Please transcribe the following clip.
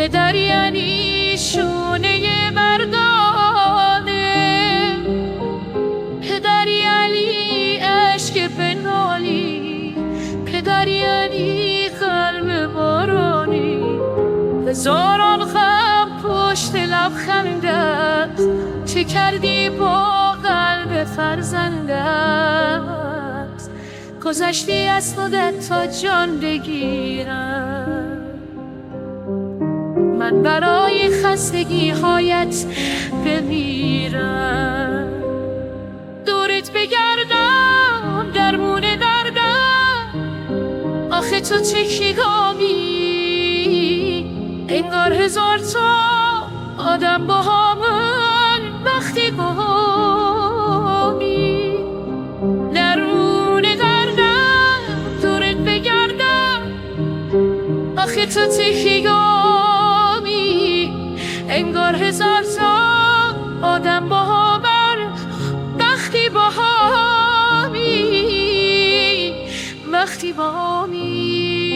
پدر یعنی شونه مردانه، پدر یعنی عشق بنالی، پدر یعنی قلب بارانی. هزاران غم پشت لبخندت، چه کردی با قلب فرزندت؟ گذشتی از خودت تا جان بگیرم. من برای خستگی هایت بمیرم، دورت بگردم درمون دردم. آخه تو چه شیگامی، انگار هزار تا آدم با همون وقتی گامی. درمون دردم دورت بگردم، آخه تو چه شیگامی، انگار هزار تا آدم با همون وقتی با همی، وقتی با همی.